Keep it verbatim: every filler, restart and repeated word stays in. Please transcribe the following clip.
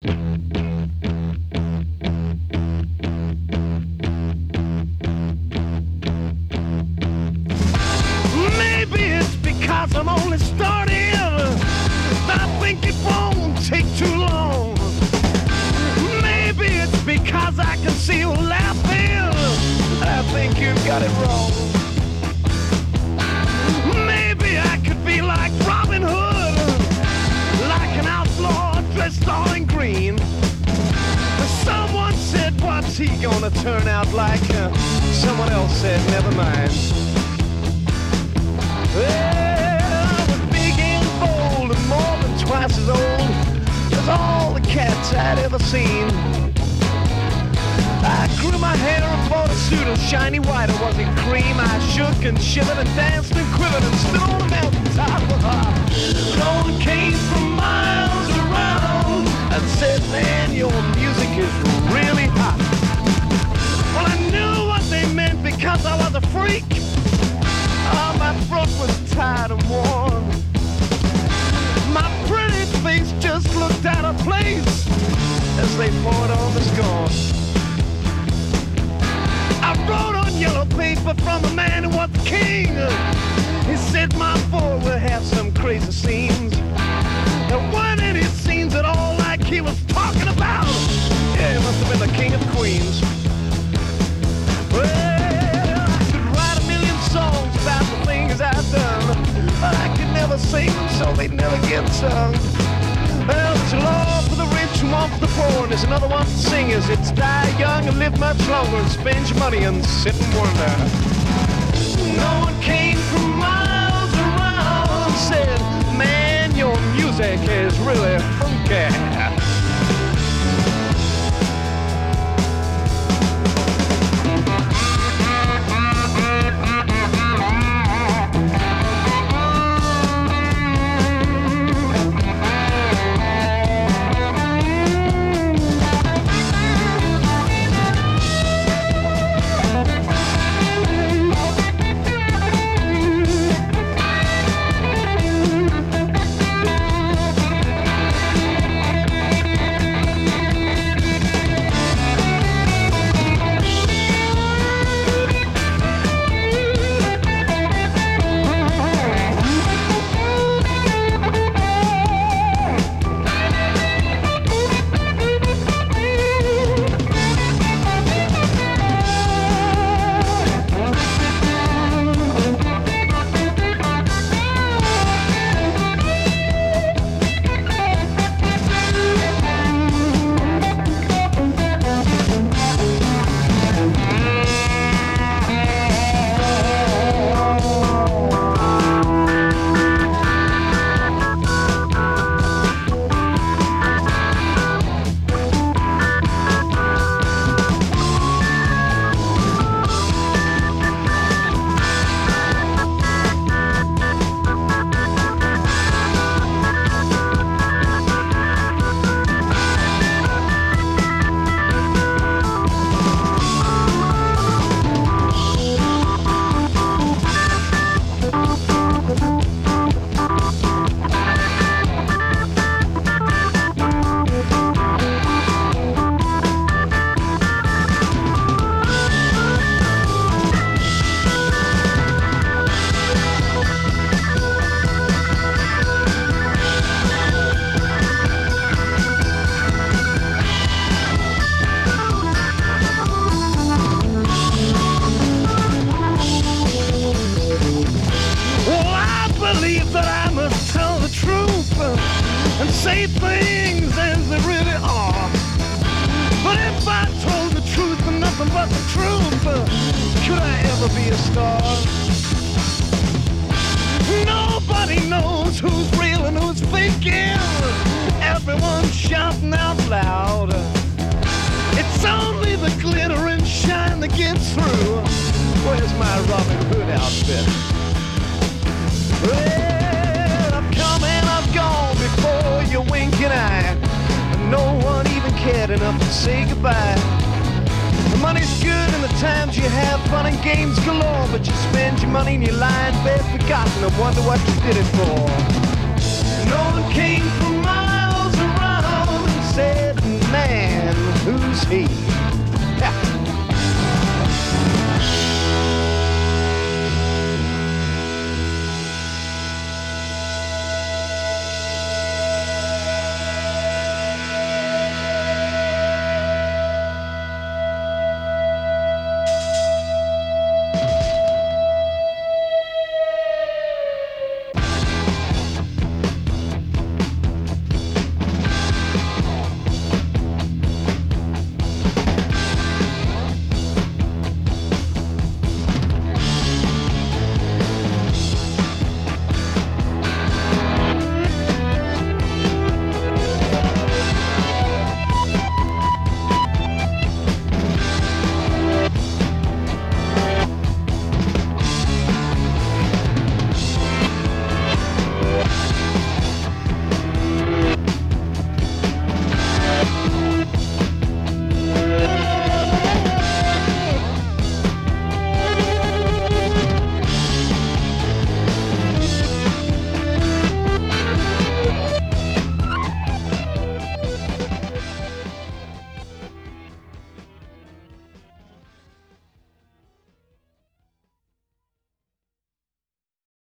Maybe it's because I'm only starting. I think it won't take too long. Maybe it's because I can see you laughing. I think you got it wrong. Maybe I could be like Robin Hood, like an outlaw dressed all in green. But someone said, what's he gonna turn out like? Uh, someone else said, never mind. Well, I was big and bold and more than twice as old as all the cats I'd ever seen. I grew my hair and bought a suit of shiny white. It wasn't cream. I shook and shivered and danced and quivered and stood on a mountaintop. No one came from miles around and said, man, your music is really hot. Well, I knew what they meant because I was a freak. Oh, my throat was tired and worn. My pretty face just looked out of place as they poured on the scorn. I wrote on yellow paper from a man who was the king. He said my boy will have some crazy scenes. There weren't any scenes at all like he was talking about. Yeah, he must have been the king of queens. Well, I could write a million songs about the things I've done, but I could never sing them so they'd never get sung. Well, there's a law for the rich and one for the poor, and there's another one for singers. It's die young and live much longer and spend your money and sit and wonder. No one came from miles around and said, man, your music is really funky. Say things as they really are. But if I told the truth and nothing but the truth, could I ever be a star? Nobody knows who's real and who's faking. Everyone's shouting out loud. It's only the glitter and shine that gets through. Where's my Robin Hood outfit? Well, I've come and I've gone before your winking eye. And no one even cared enough to say goodbye. The money's good and the times you have fun and games galore, but you spend your money and you lie in bed forgotten and wonder what you did it for. No one came from miles around and said, say.